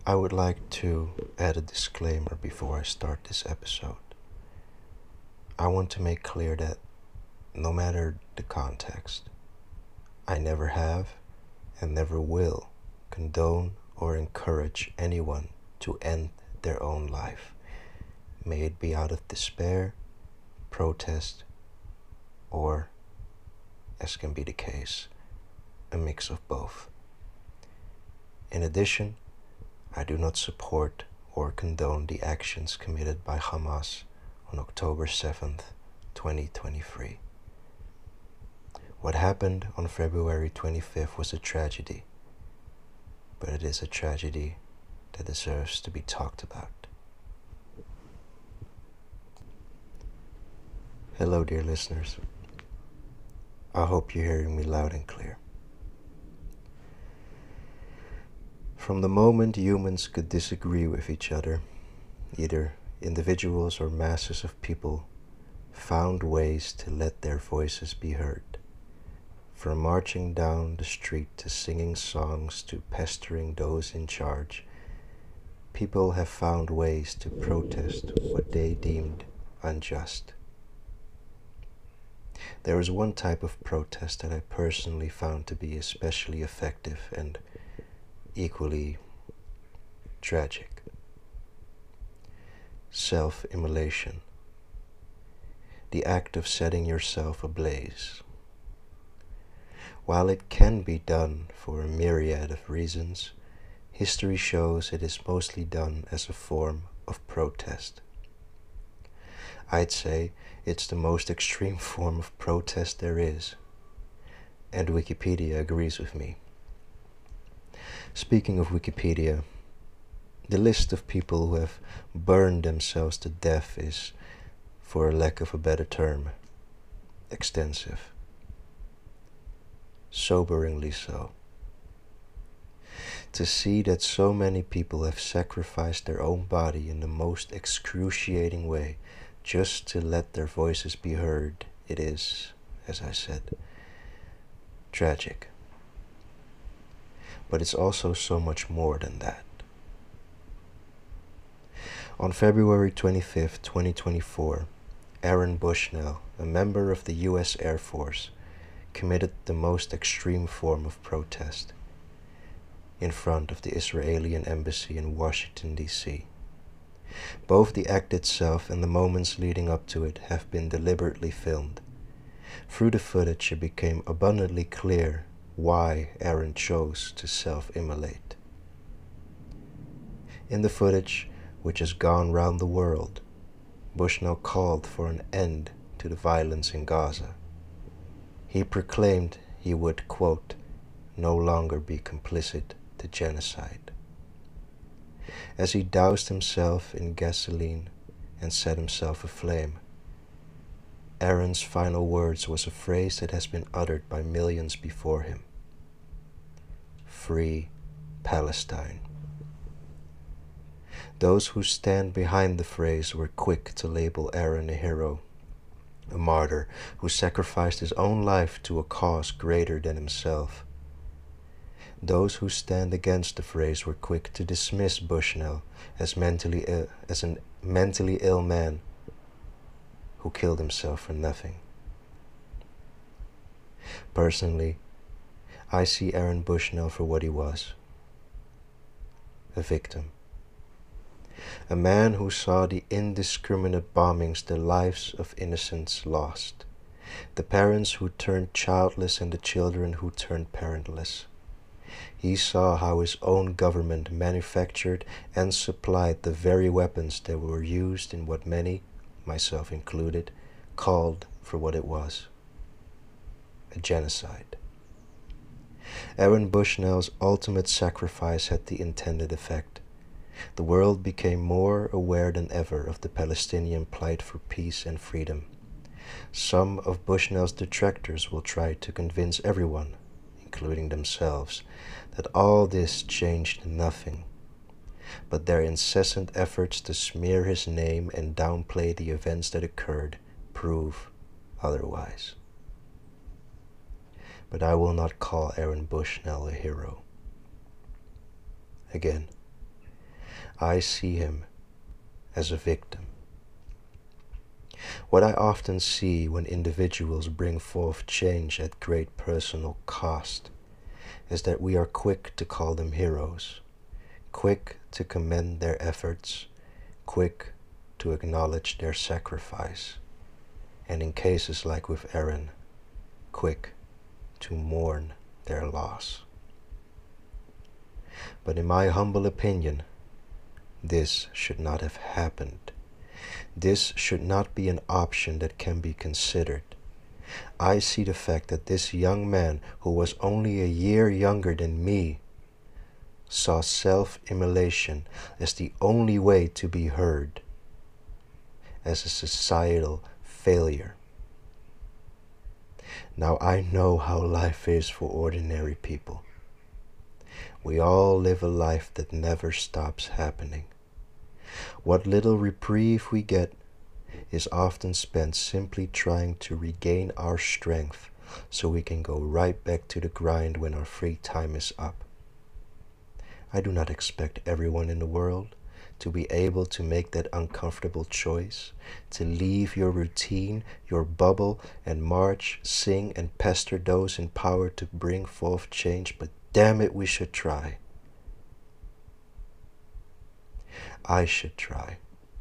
I would like to add a disclaimer before I start this episode. I want to make clear that no matter the context, I never have and never will condone or encourage anyone to end their own life, may it be out of despair, protest, or, as can be the case, a mix of both. In addition, I do not support or condone the actions committed by Hamas on October 7th, 2023. What happened on February 25th was a tragedy, but it is a tragedy that deserves to be talked about. Hello, dear listeners. I hope you're hearing me loud and clear. From the moment humans could disagree with each other, either individuals or masses of people found ways to let their voices be heard. From marching down the street to singing songs to pestering those in charge, people have found ways to protest what they deemed unjust. There is one type of protest that I personally found to be especially effective and equally tragic. Self-immolation. The act of setting yourself ablaze. While it can be done for a myriad of reasons, history shows it is mostly done as a form of protest. I'd say it's the most extreme form of protest there is, and Wikipedia agrees with me. Speaking of Wikipedia, the list of people who have burned themselves to death is, for a lack of a better term, extensive. Soberingly so. To see that so many people have sacrificed their own body in the most excruciating way just to let their voices be heard, it is, as I said, tragic. But it's also so much more than that. On February 25th, 2024, Aaron Bushnell, a member of the U.S. Air Force, committed the most extreme form of protest in front of the Israeli embassy in Washington, D.C. Both the act itself and the moments leading up to it have been deliberately filmed. Through the footage, it became abundantly clear why Aaron chose to self-immolate. In the footage, which has gone round the world, Bushnell called for an end to the violence in Gaza. He proclaimed he would, quote, no longer be complicit to genocide. As he doused himself in gasoline and set himself aflame, Aaron's final words was a phrase that has been uttered by millions before him. Free Palestine. Those who stand behind the phrase were quick to label Aaron a hero, a martyr who sacrificed his own life to a cause greater than himself. Those who stand against the phrase were quick to dismiss Bushnell as a mentally ill man who killed himself for nothing. Personally, I see Aaron Bushnell for what he was: a victim. A man who saw the indiscriminate bombings the lives of innocents lost, the parents who turned childless and the children who turned parentless. He saw how his own government manufactured and supplied the very weapons that were used in what many, myself included, called for what it was: a genocide. Aaron Bushnell's ultimate sacrifice had the intended effect. The world became more aware than ever of the Palestinian plight for peace and freedom. Some of Bushnell's detractors will try to convince everyone, including themselves, that all this changed nothing. But their incessant efforts to smear his name and downplay the events that occurred prove otherwise. But I will not call Aaron Bushnell a hero. Again, I see him as a victim. What I often see when individuals bring forth change at great personal cost is that we are quick to call them heroes, quick to commend their efforts, quick to acknowledge their sacrifice, and in cases like with Aaron, quick to mourn their loss. But in my humble opinion, this should not have happened. This should not be an option that can be considered. I see the fact that this young man, who was only a year younger than me, saw self-immolation as the only way to be heard, as a societal failure. Now I know how life is for ordinary people. We all live a life that never stops happening. What little reprieve we get is often spent simply trying to regain our strength so we can go right back to the grind when our free time is up. I do not expect everyone in the world to be able to make that uncomfortable choice, to leave your routine, your bubble, and march, sing, and pester those in power to bring forth change, but damn it, we should try. I should try.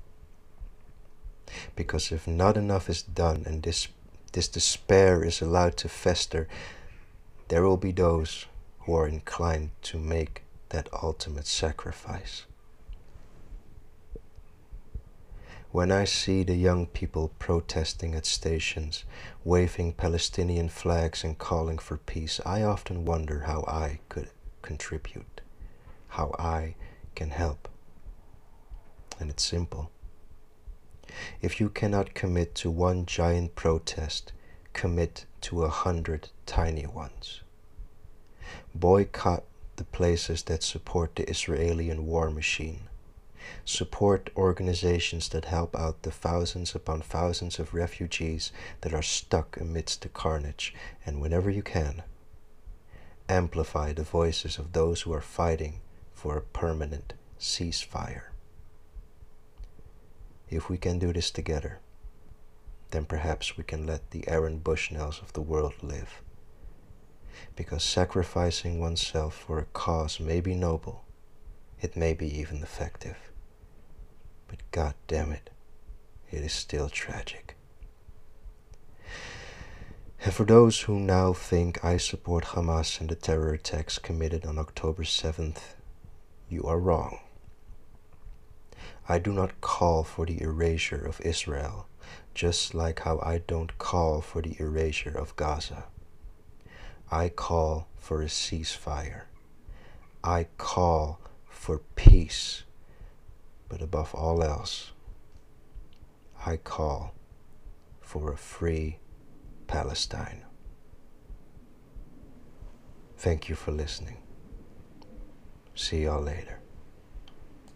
Because if not enough is done and this despair is allowed to fester, there will be those who are inclined to make that ultimate sacrifice. When I see the young people protesting at stations, waving Palestinian flags and calling for peace, I often wonder how I could contribute, how I can help. And it's simple. If you cannot commit to one giant protest, commit to 100 tiny ones. Boycott the places that support the Israeli war machine. Support organizations that help out the thousands upon thousands of refugees that are stuck amidst the carnage, and whenever you can, amplify the voices of those who are fighting for a permanent ceasefire. If we can do this together, then perhaps we can let the Aaron Bushnells of the world live. Because sacrificing oneself for a cause may be noble, it may be even effective, but God damn it, it is still tragic. And for those who now think I support Hamas and the terror attacks committed on October 7th, you are wrong. I do not call for the erasure of Israel, just like how I don't call for the erasure of Gaza. I call for a ceasefire. I call for peace. But above all else, I call for a free Palestine. Thank you for listening. See y'all later.